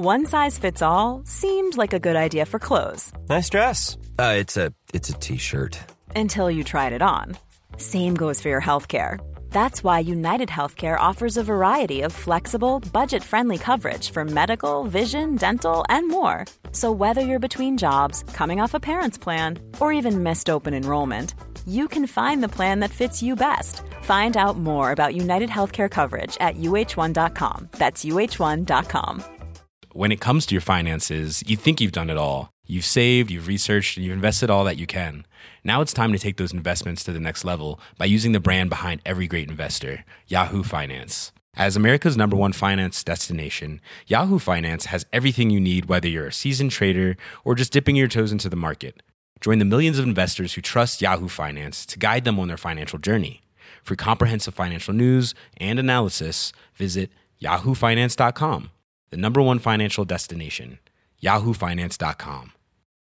One size fits all seemed like a good idea for clothes. Nice dress. It's a t-shirt. Until you tried it on. Same goes for your healthcare. That's why United Healthcare offers a variety of flexible, budget-friendly coverage for medical, vision, dental, and more. So whether you're between jobs, coming off a parent's plan, or even missed open enrollment, you can find the plan that fits you best. Find out more about United Healthcare coverage at uh1.com. That's uh1.com. When it comes to your finances, you think you've done it all. You've saved, you've researched, and you've invested all that you can. Now it's time to take those investments to the next level by using the brand behind every great investor, Yahoo Finance. As America's #1 finance destination, Yahoo Finance has everything you need, whether you're a seasoned trader or just dipping your toes into the market. Join the millions of investors who trust Yahoo Finance to guide them on their financial journey. For comprehensive financial news and analysis, visit yahoofinance.com. The #1 financial destination, yahoofinance.com.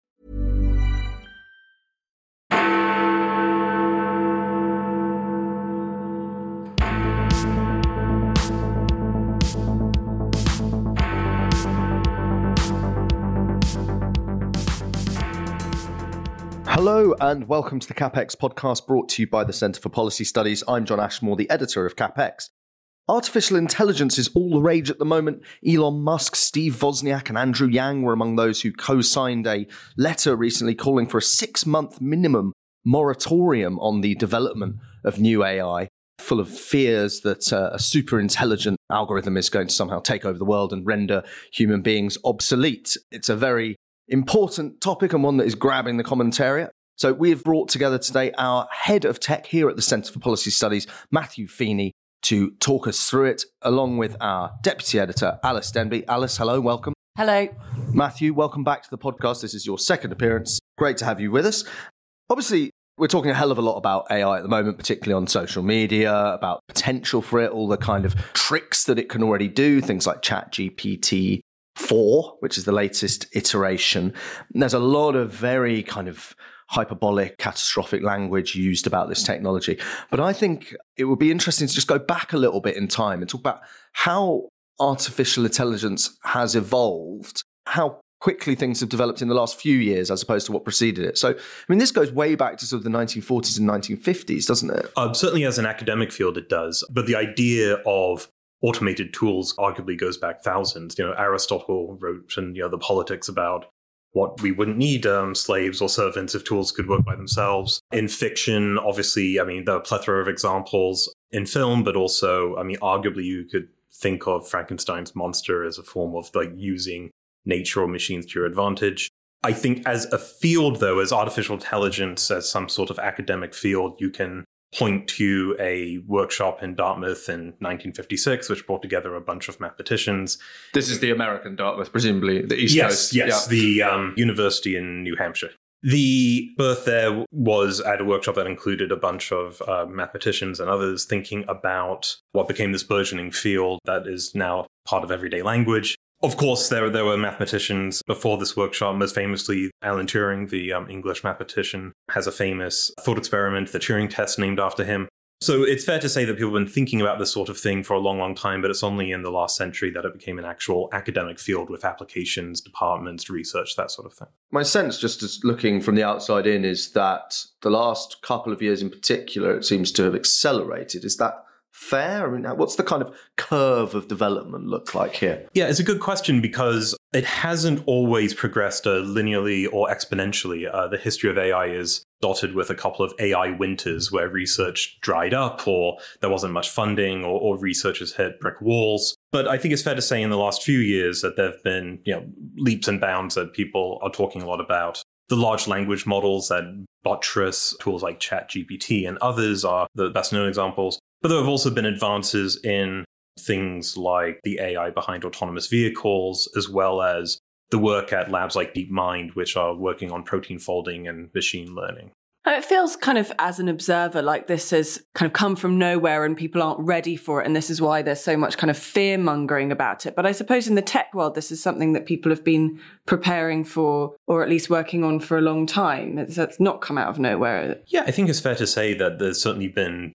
Hello and welcome to the CapX podcast brought to you by the Centre for Policy Studies. I'm John Ashmore, the editor of CapX. Artificial intelligence is all the rage at the moment. Elon Musk, Steve Wozniak and Andrew Yang were among those who co-signed a letter recently calling for a 6-month minimum moratorium on the development of new AI, full of fears that a super intelligent algorithm is going to somehow take over the world and render human beings obsolete. It's a very important topic and one that is grabbing the commentariat. So we have brought together today our head of tech here at the Centre for Policy Studies, Matthew Feeney, to talk us through it, along with our deputy editor, Alice Denby. Alice, hello, welcome. Hello. Matthew, welcome back to the podcast. This is your second appearance. Great to have you with us. Obviously, we're talking a hell of a lot about AI at the moment, particularly on social media, about potential for it, all the kind of tricks that it can already do, things like ChatGPT 4, which is the latest iteration. And there's a lot of very kind of hyperbolic, catastrophic language used about this technology. But I think it would be interesting to just go back a little bit in time and talk about how artificial intelligence has evolved, how quickly things have developed in the last few years as opposed to what preceded it. So, I mean, this goes way back to sort of the 1940s and 1950s, doesn't it? Certainly as an academic field, it does. But the idea of automated tools arguably goes back thousands. Aristotle wrote in The Politics about what we wouldn't need slaves or servants if tools could work by themselves. In fiction, obviously, there are a plethora of examples in film, but also, arguably you could think of Frankenstein's monster as a form of using nature or machines to your advantage. I think as a field, though, as artificial intelligence, as some sort of academic field, you can point to a workshop in Dartmouth in 1956, which brought together a bunch of mathematicians. This is the American Dartmouth, presumably the East Coast. Yes, the university in New Hampshire. The birth there was at a workshop that included a bunch of mathematicians and others thinking about what became this burgeoning field that is now part of everyday language. Of course, there were mathematicians before this workshop. Most famously, Alan Turing, the English mathematician, has a famous thought experiment, the Turing test, named after him. So it's fair to say that people have been thinking about this sort of thing for a long, long time, but it's only in the last century that it became an actual academic field with applications, departments, research, that sort of thing. My sense, just as looking from the outside in, is that the last couple of years in particular, it seems to have accelerated. Is that fair? What's the kind of curve of development look like here? Yeah, it's a good question because it hasn't always progressed linearly or exponentially. The history of AI is dotted with a couple of AI winters where research dried up or there wasn't much funding or researchers hit brick walls. But I think it's fair to say in the last few years that there have been leaps and bounds that people are talking a lot about. The large language models that buttress tools like ChatGPT and others are the best known examples. But there have also been advances in things like the AI behind autonomous vehicles, as well as the work at labs like DeepMind, which are working on protein folding and machine learning. And it feels kind of, as an observer, like this has kind of come from nowhere and people aren't ready for it. And this is why there's so much kind of fear-mongering about it. But I suppose in the tech world, this is something that people have been preparing for, or at least working on for a long time. It's not come out of nowhere. Yeah, I think it's fair to say that there's certainly been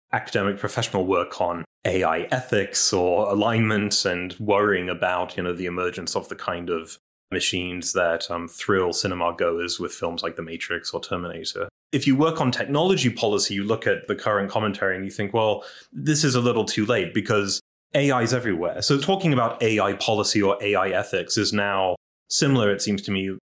academic professional work on AI ethics or alignment and worrying about, the emergence of the kind of machines that thrill cinema goers with films like The Matrix or Terminator. If you work on technology policy, you look at the current commentary and you think, well, this is a little too late because AI is everywhere. So talking about AI policy or AI ethics is now similar, it seems to me,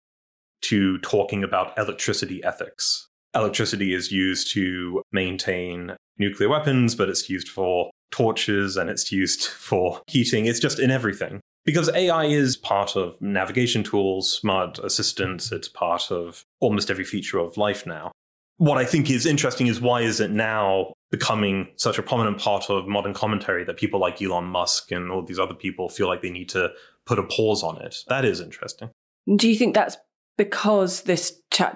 to talking about electricity ethics. Electricity is used to maintain nuclear weapons, but it's used for torches and it's used for heating. It's just in everything. Because AI is part of navigation tools, smart assistants, it's part of almost every feature of life now. What I think is interesting is why is it now becoming such a prominent part of modern commentary that people like Elon Musk and all these other people feel like they need to put a pause on it? That is interesting. Do you think that's because this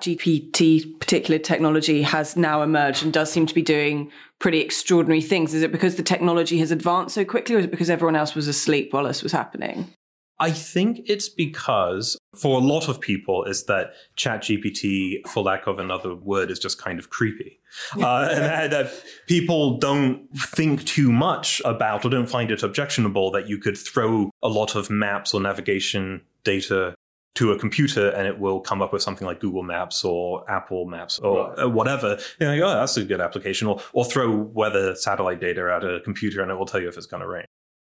ChatGPT particular technology has now emerged and does seem to be doing pretty extraordinary things? Is it because the technology has advanced so quickly, or is it because everyone else was asleep while this was happening? I think it's because for a lot of people is that ChatGPT, for lack of another word, is just kind of creepy. And that people don't think too much about or don't find it objectionable that you could throw a lot of maps or navigation data to a computer and it will come up with something like Google Maps or Apple Maps or whatever. You're like, oh, that's a good application. Or throw weather satellite data at a computer and it will tell you if it's going to rain.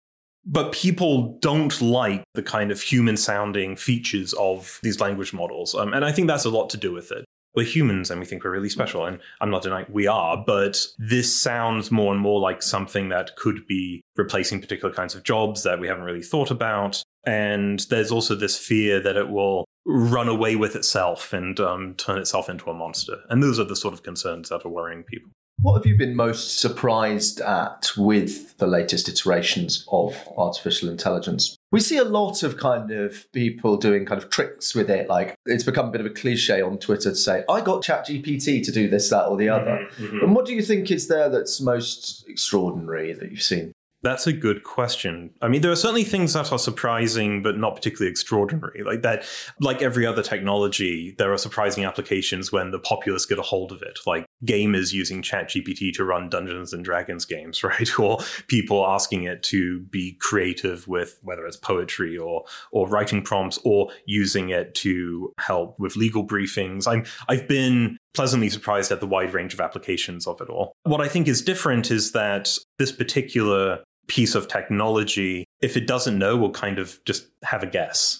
But people don't like the kind of human-sounding features of these language models. And I think that's a lot to do with it. We're humans and we think we're really special. And I'm not denying we are, but this sounds more and more like something that could be replacing particular kinds of jobs that we haven't really thought about. And there's also this fear that it will run away with itself and turn itself into a monster. And those are the sort of concerns that are worrying people. What have you been most surprised at with the latest iterations of artificial intelligence? We see a lot of kind of people doing kind of tricks with it. Like it's become a bit of a cliche on Twitter to say, I got ChatGPT to do this, that or the other. And what do you think is there that's most extraordinary that you've seen? That's a good question. I mean, there are certainly things that are surprising, but not particularly extraordinary. Like that, like every other technology, there are surprising applications when the populace get a hold of it. Like gamers using ChatGPT to run Dungeons and Dragons games, right? Or people asking it to be creative with whether it's poetry or writing prompts, or using it to help with legal briefings. I've been pleasantly surprised at the wide range of applications of it all. What I think is different is that this particular piece of technology, if it doesn't know, will kind of just have a guess.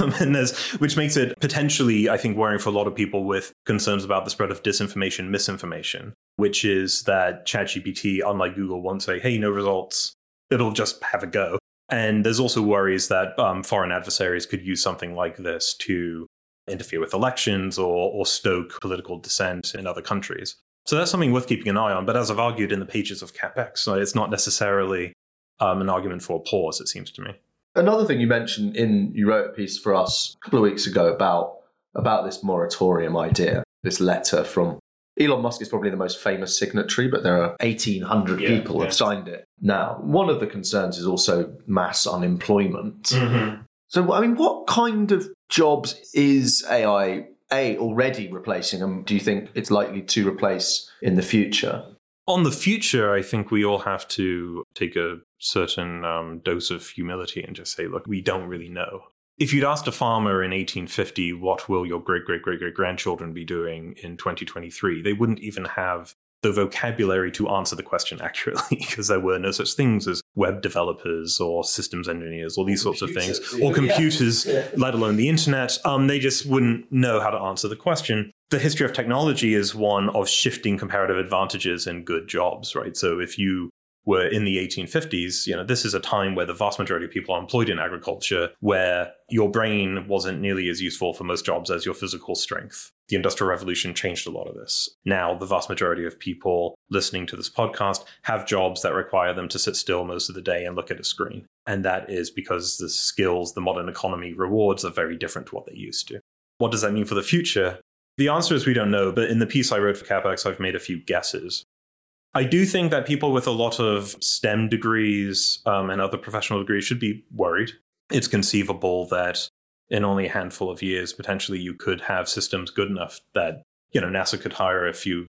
Which makes it potentially, I think, worrying for a lot of people with concerns about the spread of disinformation, misinformation, which is that ChatGPT, unlike Google, won't say, hey, no results. It'll just have a go. And there's also worries that foreign adversaries could use something like this to interfere with elections or stoke political dissent in other countries. So that's something worth keeping an eye on. But as I've argued in the pages of CapX, it's not necessarily an argument for a pause, it seems to me. Another thing you mentioned you wrote a piece for us a couple of weeks ago about this moratorium idea, this letter from Elon Musk is probably the most famous signatory, but there are 1,800 people who have signed it. Now, one of the concerns is also mass unemployment. Mm-hmm. So, I mean, what kind of jobs is AI already replacing, and do you think it's likely to replace in the future? On the future, I think we all have to take a certain dose of humility and just say, look, we don't really know. If you'd asked a farmer in 1850, what will your great-great-great-great-grandchildren be doing in 2023? They wouldn't even have the vocabulary to answer the question accurately, because there were no such things as web developers or systems engineers or these sorts of things, or computers, let alone the internet. They just wouldn't know how to answer the question. The history of technology is one of shifting comparative advantages and good jobs, right? So if you were in the 1850s, this is a time where the vast majority of people are employed in agriculture, where your brain wasn't nearly as useful for most jobs as your physical strength. The Industrial Revolution changed a lot of this. Now, the vast majority of people listening to this podcast have jobs that require them to sit still most of the day and look at a screen. And that is because the skills the modern economy rewards are very different to what they used to. What does that mean for the future? The answer is we don't know, but in the piece I wrote for CapX, I've made a few guesses. I do think that people with a lot of STEM degrees and other professional degrees should be worried. It's conceivable that in only a handful of years, potentially you could have systems good enough that, NASA could hire a few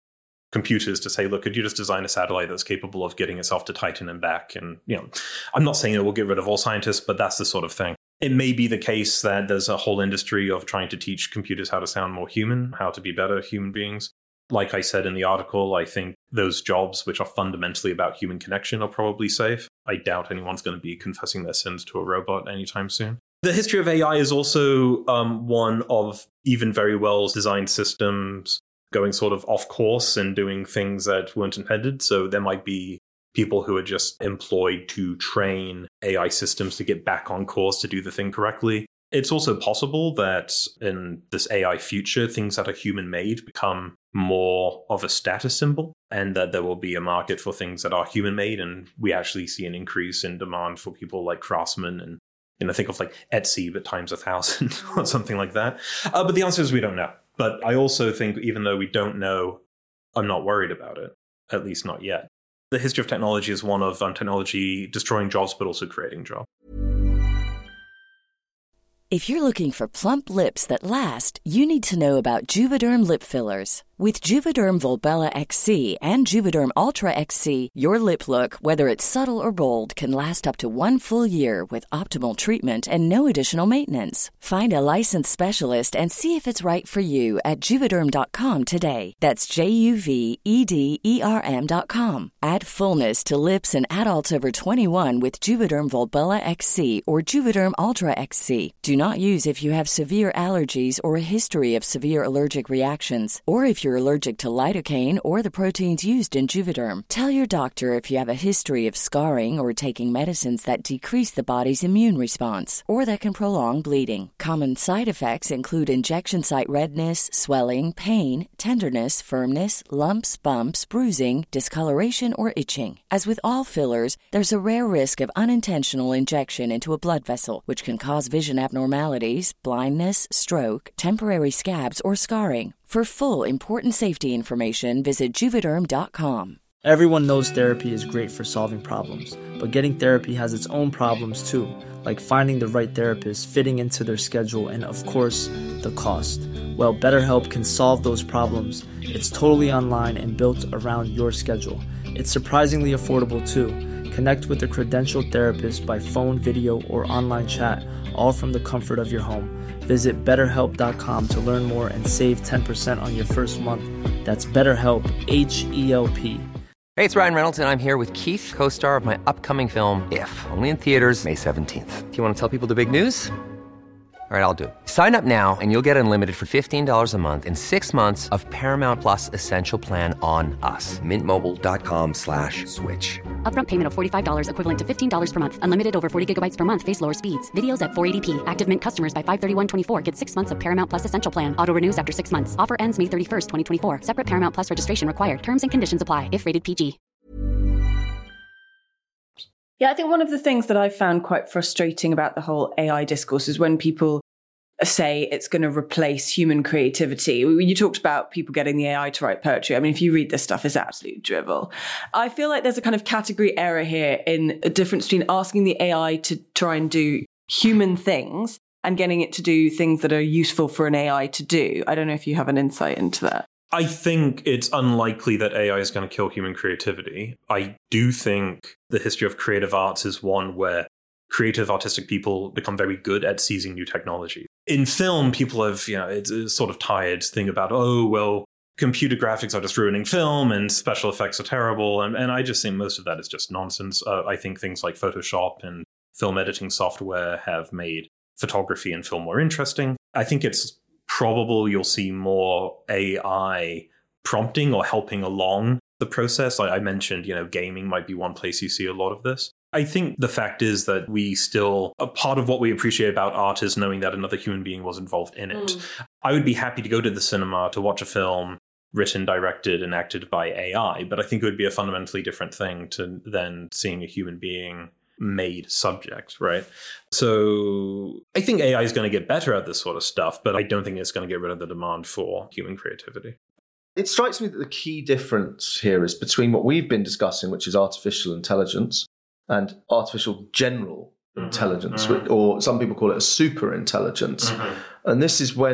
computers to say, look, could you just design a satellite that's capable of getting itself to Titan and back? And, I'm not saying it will get rid of all scientists, but that's the sort of thing. It may be the case that there's a whole industry of trying to teach computers how to sound more human, how to be better human beings. Like I said in the article, I think those jobs which are fundamentally about human connection are probably safe. I doubt anyone's going to be confessing their sins to a robot anytime soon. The history of AI is also one of even very well-designed systems going sort of off course and doing things that weren't intended. So there might be people who are just employed to train AI systems to get back on course to do the thing correctly. It's also possible that in this AI future, things that are human-made become more of a status symbol, and that there will be a market for things that are human-made, and we actually see an increase in demand for people like craftsmen and think of like Etsy, but times 1,000 or something like that. But the answer is we don't know. But I also think even though we don't know, I'm not worried about it, at least not yet. The history of technology is one of technology destroying jobs, but also creating jobs. If you're looking for plump lips that last, you need to know about Juvederm lip fillers. With Juvederm Volbella XC and Juvederm Ultra XC, your lip look, whether it's subtle or bold, can last up to 1 full year with optimal treatment and no additional maintenance. Find a licensed specialist and see if it's right for you at Juvederm.com today. That's JUVEDERM.com. Add fullness to lips in adults over 21 with Juvederm Volbella XC or Juvederm Ultra XC. Do not use if you have severe allergies or a history of severe allergic reactions, or if you're allergic to lidocaine or the proteins used in Juvederm. Tell your doctor if you have a history of scarring or taking medicines that decrease the body's immune response or that can prolong bleeding. Common side effects include injection site redness, swelling, pain, tenderness, firmness, lumps, bumps, bruising, discoloration, or itching. As with all fillers, there's a rare risk of unintentional injection into a blood vessel, which can cause vision abnormalities, blindness, stroke, temporary scabs, or scarring. For full, important safety information, visit Juvederm.com. Everyone knows therapy is great for solving problems, but getting therapy has its own problems too, like finding the right therapist, fitting into their schedule, and of course, the cost. Well, BetterHelp can solve those problems. It's totally online and built around your schedule. It's surprisingly affordable too. Connect with a credentialed therapist by phone, video, or online chat, all from the comfort of your home. Visit BetterHelp.com to learn more and save 10% on your first month. That's BetterHelp, H-E-L-P. Hey, it's Ryan Reynolds, and I'm here with Keith, co-star of my upcoming film, If, only in theaters May 17th. Do you want to tell people the big news? All right, I'll do it. Sign up now and you'll get unlimited for $15 a month and 6 months of Paramount Plus Essential Plan on us. MintMobile.com/switch. Upfront payment of $45 equivalent to $15 per month. Unlimited over 40 gigabytes per month. Face lower speeds. Videos at 480p. Active Mint customers by 531.24 get 6 months of Paramount Plus Essential Plan. Auto renews after 6 months. Offer ends May 31st, 2024. Separate Paramount Plus registration required. Terms and conditions apply if rated PG. Yeah, I think one of the things that I've found quite frustrating about the whole AI discourse is when people say it's going to replace human creativity. You talked about people getting the AI to write poetry. I mean, if you read this stuff, it's absolute drivel. I feel like there's a kind of category error here in a difference between asking the AI to try and do human things and getting it to do things that are useful for an AI to do. I don't know if you have an insight into that. I think it's unlikely that AI is going to kill human creativity. I do think the history of creative arts is one where creative artistic people become very good at seizing new technology. In film, people have, it's a sort of tired thing about, computer graphics are just ruining film and special effects are terrible. And I just think most of that is just nonsense. I think things like Photoshop and film editing software have made photography and film more interesting. I think it's probable you'll see more AI prompting or helping along the process. Like I mentioned, gaming might be one place you see a lot of this. I think the fact is that a part of what we appreciate about art is knowing that another human being was involved in it. I would be happy to go to the cinema to watch a film written, directed, and acted by AI, but I think it would be a fundamentally different thing than seeing a human being made subject, right? So I think AI is going to get better at this sort of stuff, but I don't think it's going to get rid of the demand for human creativity. It strikes me that the key difference here is between what we've been discussing, which is artificial intelligence, and artificial general intelligence, or some people call it a super intelligence. And this is when it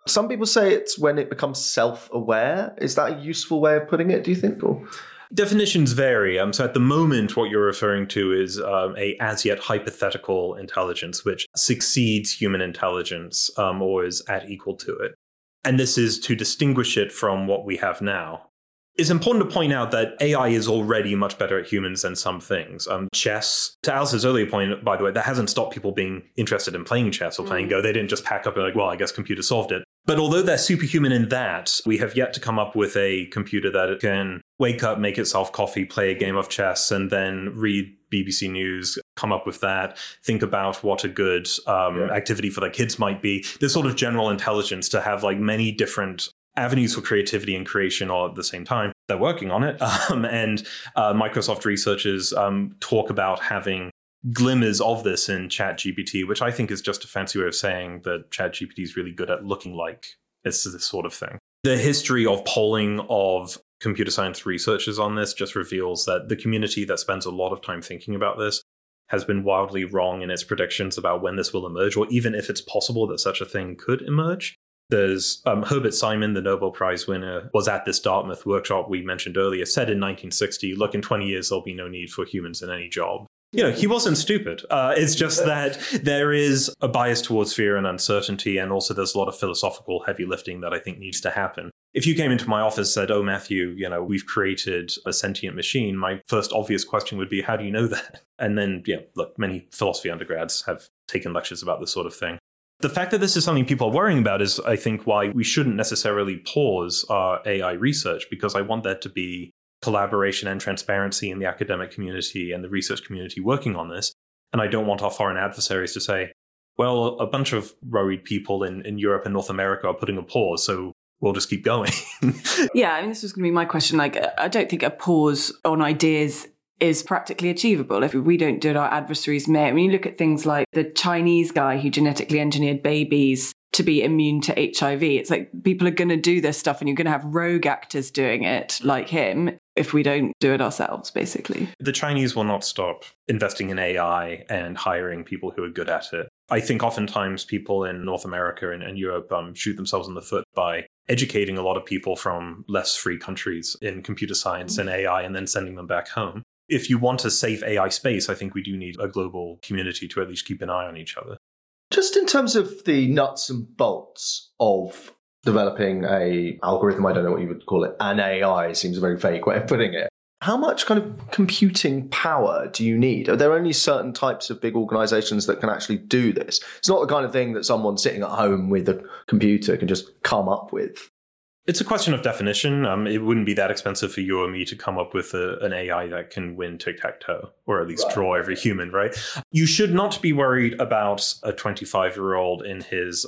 Some people say it's when it becomes self-aware. Is that a useful way of putting it, do you think? Or? Definitions vary. So at the moment, what you're referring to is a as yet hypothetical intelligence, which succeeds human intelligence or is at equal to it. And this is to distinguish it from what we have now. It's important to point out that AI is already much better at humans than some things. Chess, to Alice's earlier point, by the way, that hasn't stopped people being interested in playing chess or playing Go. They didn't just pack up and like, well, I guess computer solved it. But although they're superhuman in that, we have yet to come up with a computer that can wake up, make itself coffee, play a game of chess, and then read BBC News, come up with that, think about what a good activity for their kids might be. This sort of general intelligence to have like many different avenues for creativity and creation all at the same time. They're working on it. And Microsoft researchers talk about having glimmers of this in ChatGPT, which I think is just a fancy way of saying that ChatGPT is really good at looking like this sort of thing. The history of polling of computer science researchers on this just reveals that the community that spends a lot of time thinking about this has been wildly wrong in its predictions about when this will emerge, or even if it's possible that such a thing could emerge. There's Herbert Simon, the Nobel Prize winner, was at this Dartmouth workshop we mentioned earlier, said in 1960, look, in 20 years, there'll be no need for humans in any job. You know, he wasn't stupid. It's just that there is a bias towards fear and uncertainty, and also there's a lot of philosophical heavy lifting that I think needs to happen. If you came into my office and said, oh, Matthew, you know, we've created a sentient machine, my first obvious question would be, how do you know that? And then, look, many philosophy undergrads have taken lectures about this sort of thing. The fact that this is something people are worrying about is, I think, why we shouldn't necessarily pause our AI research, because I want there to be collaboration and transparency in the academic community and the research community working on this. And I don't want our foreign adversaries to say, well, a bunch of worried people in Europe and North America are putting a pause, so we'll just keep going. Yeah, I mean, this was going to be my question. Like, I don't think a pause on ideas is practically achievable. If we don't do it, our adversaries may. I mean, you look at things like the Chinese guy who genetically engineered babies to be immune to HIV. It's like people are going to do this stuff and you're going to have rogue actors doing it like him if we don't do it ourselves, basically. The Chinese will not stop investing in AI and hiring people who are good at it. I think oftentimes people in North America and Europe shoot themselves in the foot by educating a lot of people from less free countries in computer science and AI and then sending them back home. If you want a safe AI space, I think we do need a global community to at least keep an eye on each other. Just in terms of the nuts and bolts of developing a algorithm, I don't know what you would call it, an AI seems a very vague way of putting it. How much kind of computing power do you need? Are there only certain types of big organizations that can actually do this? It's not the kind of thing that someone sitting at home with a computer can just come up with. It's a question of definition. It wouldn't be that expensive for you or me to come up with an AI that can win tic-tac-toe, or at least draw every human, right? You should not be worried about a 25-year-old in his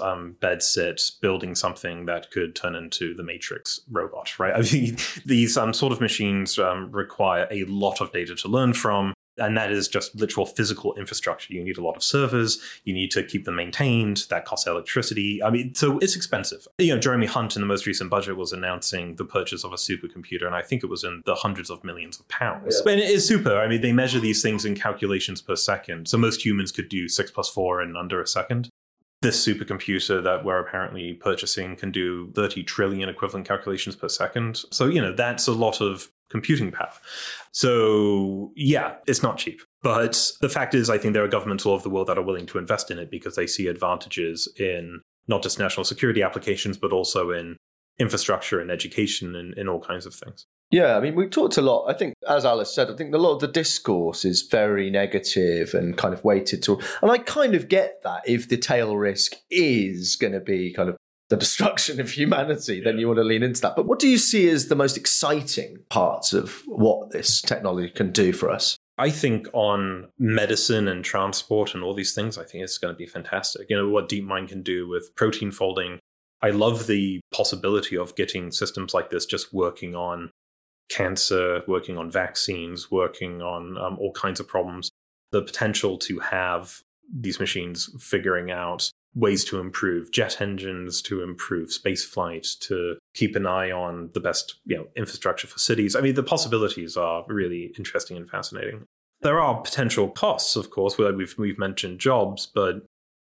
bedsit building something that could turn into the Matrix robot, right? I mean, these sort of machines require a lot of data to learn from. And that is just literal physical infrastructure. You need a lot of servers. You need to keep them maintained. That costs electricity. I mean, so it's expensive. You know, Jeremy Hunt in the most recent budget was announcing the purchase of a supercomputer, and I think it was in the hundreds of millions of pounds. Yeah. And it is super. I mean, they measure these things in calculations per second. So most humans could do 6 + 4 in under a second. This supercomputer that we're apparently purchasing can do 30 trillion equivalent calculations per second. So, you know, that's a lot of computing power. So, yeah, it's not cheap. But the fact is, I think there are governments all over the world that are willing to invest in it because they see advantages in not just national security applications, but also in infrastructure and education and in all kinds of things. Yeah, I mean, we talked a lot. I think, as Alice said, I think a lot of the discourse is very negative and kind of weighted to. And I kind of get that. If the tail risk is going to be kind of the destruction of humanity, then you want to lean into that. But what do you see as the most exciting parts of what this technology can do for us? I think on medicine and transport and all these things, I think it's going to be fantastic. You know, what DeepMind can do with protein folding. I love the possibility of getting systems like this just working on cancer, working on vaccines, working on all kinds of problems. The potential to have these machines figuring out ways to improve jet engines, to improve space flight, to keep an eye on the best, infrastructure for cities. I mean, the possibilities are really interesting and fascinating. There are potential costs, of course, where we've mentioned jobs, but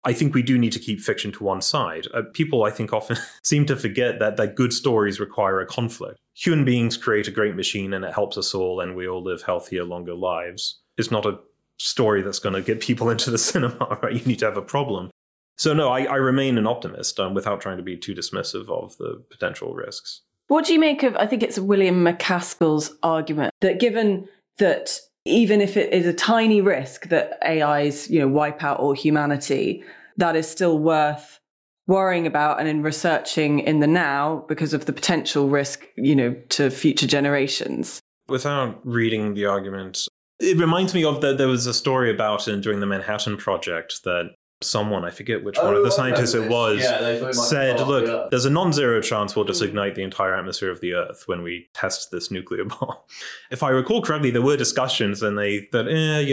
I think we do need to keep fiction to one side. People, I think, often seem to forget that good stories require a conflict. Human beings create a great machine and it helps us all and we all live healthier, longer lives. It's not a story that's going to get people into the cinema, right? You need to have a problem. So no, I remain an optimist without trying to be too dismissive of the potential risks. What do you make of, I think it's William McCaskill's argument, that given that even if it is a tiny risk that AIs, wipe out all humanity, that is still worth worrying about and in researching in the now because of the potential risk, to future generations? Without reading the argument, it reminds me of that there was a story about during the Manhattan Project that someone, I forget which one of the scientists it was, said, look, there's a non-zero chance we'll just ignite the entire atmosphere of the Earth when we test this nuclear bomb. If I recall correctly, there were discussions and they thought,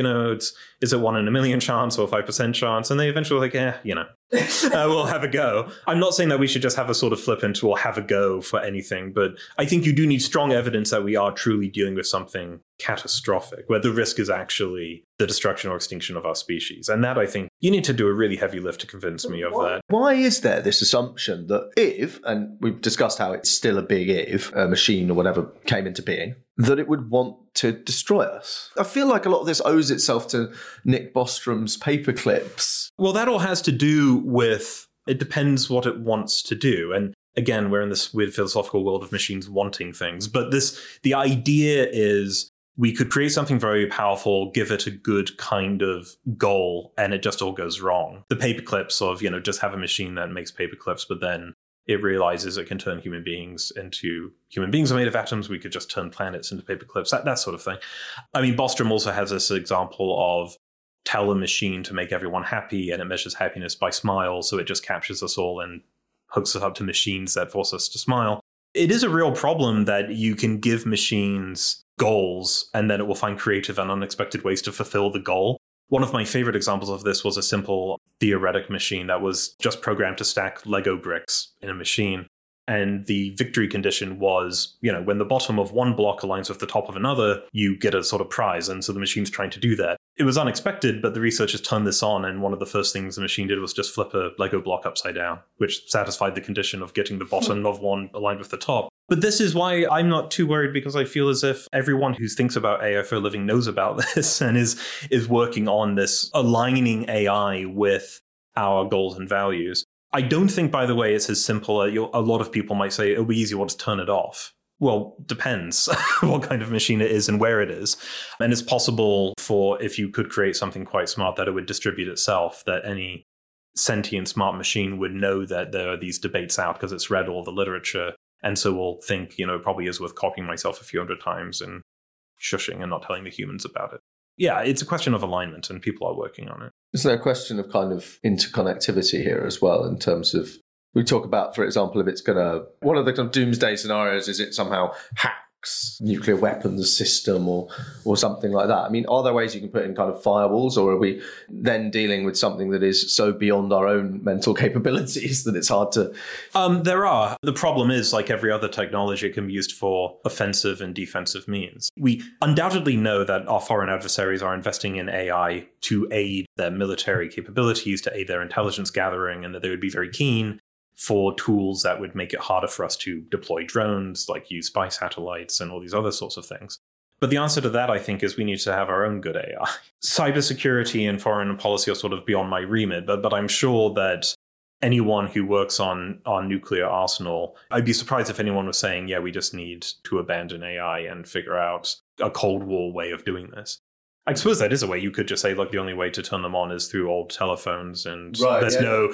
is it 1 in a million chance or 5% chance? And they eventually were like, we'll have a go. I'm not saying that we should just have a sort of flippant or have a go for anything, but I think you do need strong evidence that we are truly dealing with something catastrophic, where the risk is actually the destruction or extinction of our species. And that, I think, you need to do a really heavy lift to convince me of that. Why is there this assumption that if, and we've discussed how it's still a big if, a machine or whatever came into being, that it would want to destroy us? I feel like a lot of this owes itself to Nick Bostrom's paperclips. Well, that all has to do with, it depends what it wants to do. And again, we're in this weird philosophical world of machines wanting things. But the idea is we could create something very powerful, give it a good kind of goal, and it just all goes wrong. The paperclips of, just have a machine that makes paperclips, but then it realizes it can turn human beings are made of atoms. We could just turn planets into paperclips, that sort of thing. I mean, Bostrom also has this example of tell a machine to make everyone happy, and it measures happiness by smiles, so it just captures us all and hooks us up to machines that force us to smile. It is a real problem that you can give machines goals, and then it will find creative and unexpected ways to fulfill the goal. One of my favorite examples of this was a simple theoretic machine that was just programmed to stack Lego bricks in a machine. And the victory condition was, when the bottom of one block aligns with the top of another, you get a sort of prize. And so the machine's trying to do that. It was unexpected, but the researchers turned this on. And one of the first things the machine did was just flip a Lego block upside down, which satisfied the condition of getting the bottom of one aligned with the top. But this is why I'm not too worried, because I feel as if everyone who thinks about AI for a living knows about this and is working on this aligning AI with our goals and values. I don't think, by the way, it's as simple. A lot of people might say it'll be easy, we'll just turn it off. Well, depends what kind of machine it is and where it is. And it's possible if you could create something quite smart, that it would distribute itself, that any sentient smart machine would know that there are these debates out because it's read all the literature. And so we'll think, it probably is worth copying myself a few hundred times and shushing and not telling the humans about it. Yeah, it's a question of alignment, and people are working on it. Is there a question of kind of interconnectivity here as well, in terms of, we talk about, for example, if it's going to, one of the kind of doomsday scenarios is it somehow hacks nuclear weapons system or something like that. I mean, are there ways you can put in kind of firewalls, or are we then dealing with something that is so beyond our own mental capabilities that it's hard to... There are. The problem is, like every other technology, it can be used for offensive and defensive means. We undoubtedly know that our foreign adversaries are investing in AI to aid their military capabilities, to aid their intelligence gathering, and that they would be very keen for tools that would make it harder for us to deploy drones, like use spy satellites and all these other sorts of things. But the answer to that, I think, is we need to have our own good AI. Cybersecurity and foreign policy are sort of beyond my remit, but I'm sure that anyone who works on our nuclear arsenal, I'd be surprised if anyone was saying, yeah, we just need to abandon AI and figure out a Cold War way of doing this. I suppose that is a way. You could just say, look, the only way to turn them on is through old telephones, and there's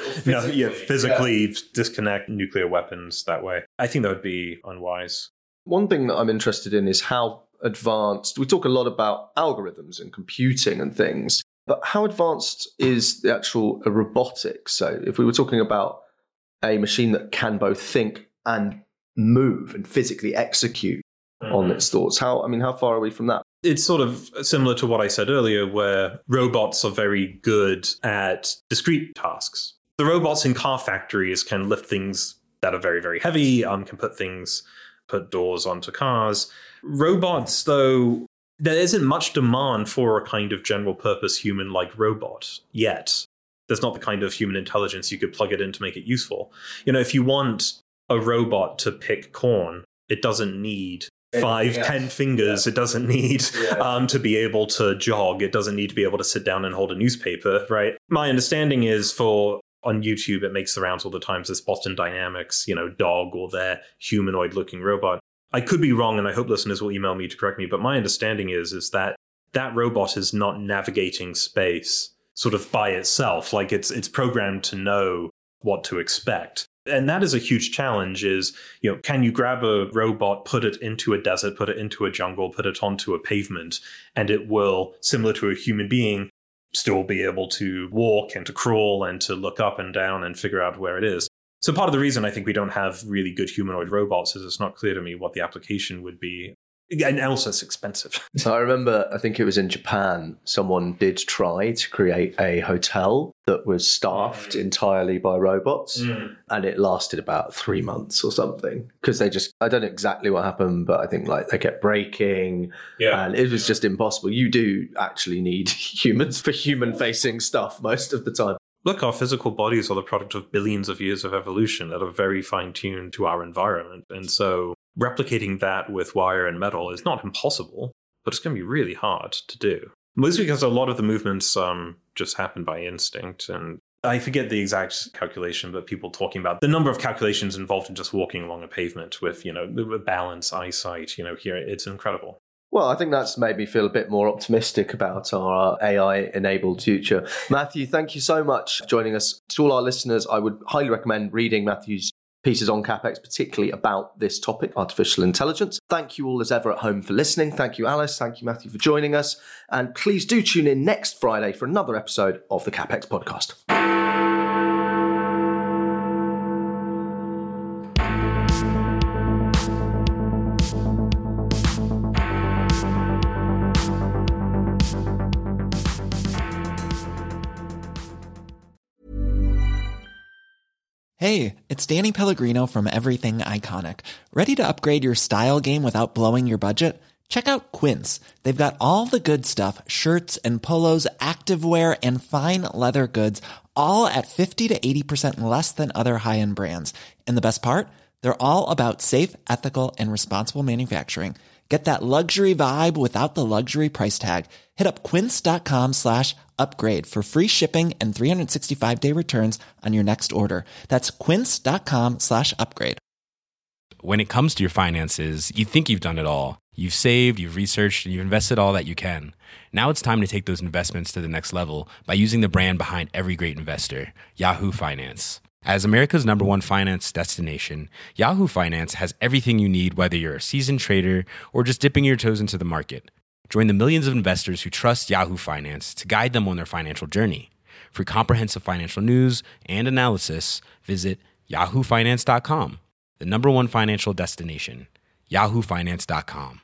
physically disconnect nuclear weapons that way. I think that would be unwise. One thing that I'm interested in is how advanced, we talk a lot about algorithms and computing and things, but how advanced is the actual robotics? So if we were talking about a machine that can both think and move and physically execute on its thoughts, how far are we from that? It's sort of similar to what I said earlier, where robots are very good at discrete tasks. The robots in car factories can lift things that are very, very heavy, can put doors onto cars. Robots, though, there isn't much demand for a kind of general purpose human-like robot yet. there's not the kind of human intelligence you could plug it in to make it useful. If you want a robot to pick corn, it doesn't need 10 fingers. It doesn't need to be able to jog. It doesn't need to be able to sit down and hold a newspaper, right? My understanding is on YouTube, it makes the rounds all the time, this Boston Dynamics, dog or their humanoid-looking robot. I could be wrong, and I hope listeners will email me to correct me, but my understanding is that robot is not navigating space sort of by itself. Like it's programmed to know what to expect. And that is a huge challenge is, can you grab a robot, put it into a desert, put it into a jungle, put it onto a pavement, and it will, similar to a human being, still be able to walk and to crawl and to look up and down and figure out where it is. So part of the reason I think we don't have really good humanoid robots is it's not clear to me what the application would be. And also it's expensive. So I remember, I think it was in Japan, someone did try to create a hotel that was staffed entirely by robots. And it lasted about 3 months or something. Because I don't know exactly what happened, but I think they kept breaking. Yeah. And it was just impossible. You do actually need humans for human-facing stuff most of the time. Look, our physical bodies are the product of billions of years of evolution that are very fine-tuned to our environment. And so replicating that with wire and metal is not impossible, but it's going to be really hard to do. Mostly because a lot of the movements just happen by instinct. And I forget the exact calculation, but people talking about the number of calculations involved in just walking along a pavement with, the balance, eyesight, here, it's incredible. Well, I think that's made me feel a bit more optimistic about our AI-enabled future. Matthew, thank you so much for joining us. To all our listeners, I would highly recommend reading Matthew's pieces on CapX, particularly about this topic, artificial intelligence. Thank you all as ever at home for listening. Thank you, Alice. Thank you, Matthew, for joining us. And please do tune in next Friday for another episode of the CapX podcast. Hey, it's Danny Pellegrino from Everything Iconic. Ready to upgrade your style game without blowing your budget? Check out Quince. They've got all the good stuff, shirts and polos, activewear, and fine leather goods, all at 50 to 80% less than other high-end brands. And the best part? They're all about safe, ethical, and responsible manufacturing. Get that luxury vibe without the luxury price tag. Hit up quince.com/upgrade for free shipping and 365-day returns on your next order. That's quince.com/upgrade. When it comes to your finances, you think you've done it all. You've saved, you've researched, and you've invested all that you can. Now it's time to take those investments to the next level by using the brand behind every great investor, Yahoo Finance. As America's #1 finance destination, Yahoo Finance has everything you need, whether you're a seasoned trader or just dipping your toes into the market. Join the millions of investors who trust Yahoo Finance to guide them on their financial journey. For comprehensive financial news and analysis, visit yahoofinance.com, the #1 financial destination, yahoofinance.com.